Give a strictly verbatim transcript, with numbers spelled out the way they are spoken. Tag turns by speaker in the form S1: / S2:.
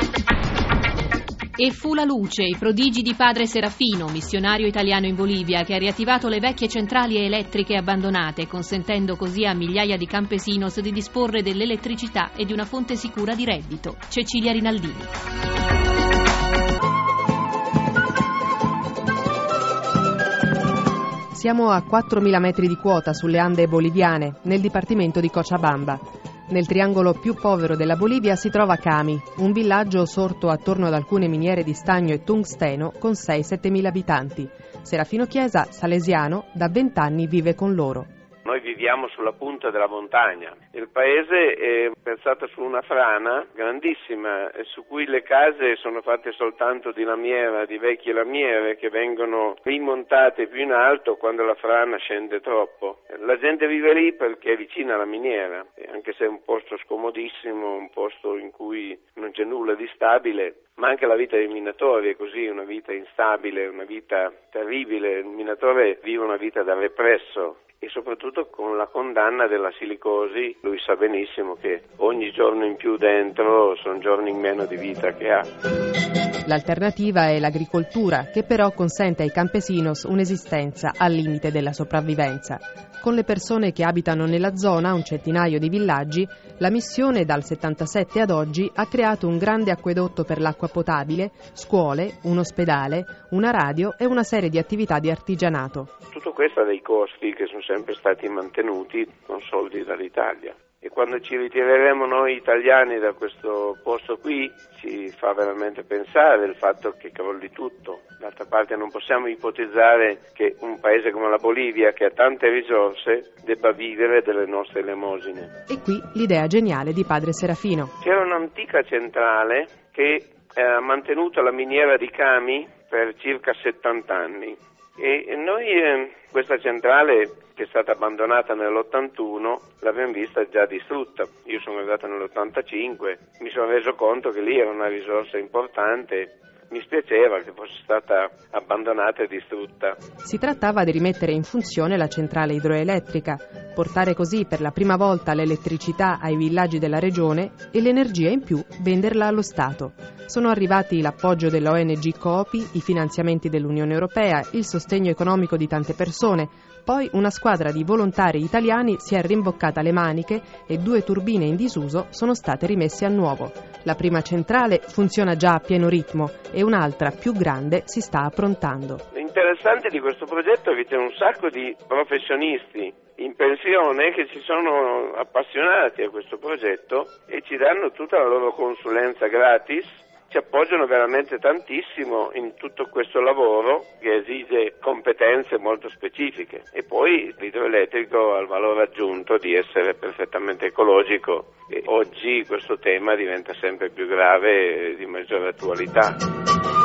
S1: E fu la luce, i prodigi di padre Serafino, missionario italiano in Bolivia, che ha riattivato le vecchie centrali elettriche abbandonate, consentendo così a migliaia di campesinos di disporre dell'elettricità e di una fonte sicura di reddito. Cecilia Rinaldini.
S2: Siamo a quattromila metri di quota sulle Ande boliviane, nel dipartimento di Cochabamba. Nel triangolo più povero della Bolivia si trova Cami, un villaggio sorto attorno ad alcune miniere di stagno e tungsteno con sei sette mila abitanti. Serafino Chiesa, salesiano, da vent'anni vive con loro.
S3: Noi viviamo sulla punta della montagna. Il paese è pensato su una frana grandissima su cui le case sono fatte soltanto di lamiera, di vecchie lamiere che vengono rimontate più in alto quando la frana scende troppo. La gente vive lì perché è vicina alla miniera, anche se è un posto scomodissimo, un posto in cui non c'è nulla di stabile, ma anche la vita dei minatori è così, una vita instabile, una vita terribile. Il minatore vive una vita da represso. E soprattutto con la condanna della silicosi, lui sa benissimo che ogni giorno in più dentro sono giorni in meno di vita che ha.
S2: L'alternativa è l'agricoltura, che però consente ai campesinos un'esistenza al limite della sopravvivenza. Con le persone che abitano nella zona, un centinaio di villaggi, la missione dal settantasette ad oggi ha creato un grande acquedotto per l'acqua potabile, scuole, un ospedale, una radio e una serie di attività di artigianato.
S3: Tutto questo ha dei costi che sono sempre stati mantenuti con soldi dall'Italia. E quando ci ritireremo noi italiani da questo posto qui ci fa veramente pensare il fatto che crolli tutto. D'altra parte non possiamo ipotizzare che un paese come la Bolivia, che ha tante risorse, debba vivere delle nostre elemosine.
S2: E qui l'idea geniale di padre Serafino.
S3: C'era un'antica centrale che ha mantenuto la miniera di Cami per circa settanta anni. E noi eh, questa centrale, che è stata abbandonata nell'ottantuno, l'abbiamo vista già distrutta. Io sono arrivato nell'ottantacinque, mi sono reso conto che lì era una risorsa importante. Mi spiaceva che fosse stata abbandonata e distrutta.
S2: Si trattava di rimettere in funzione la centrale idroelettrica, portare così per la prima volta l'elettricità ai villaggi della regione e l'energia in più venderla allo Stato. Sono arrivati l'appoggio della O N G Copi, i finanziamenti dell'Unione Europea, il sostegno economico di tante persone. Poi una squadra di volontari italiani si è rimboccata le maniche e due turbine in disuso sono state rimesse a nuovo. La prima centrale funziona già a pieno ritmo e un'altra più grande si sta approntando.
S3: L'interessante di questo progetto è che c'è un sacco di professionisti in pensione che si sono appassionati a questo progetto e ci danno tutta la loro consulenza gratis. Ci appoggiano veramente tantissimo in tutto questo lavoro che esige competenze molto specifiche. E poi l'idroelettrico ha il valore aggiunto di essere perfettamente ecologico e oggi questo tema diventa sempre più grave e di maggiore attualità.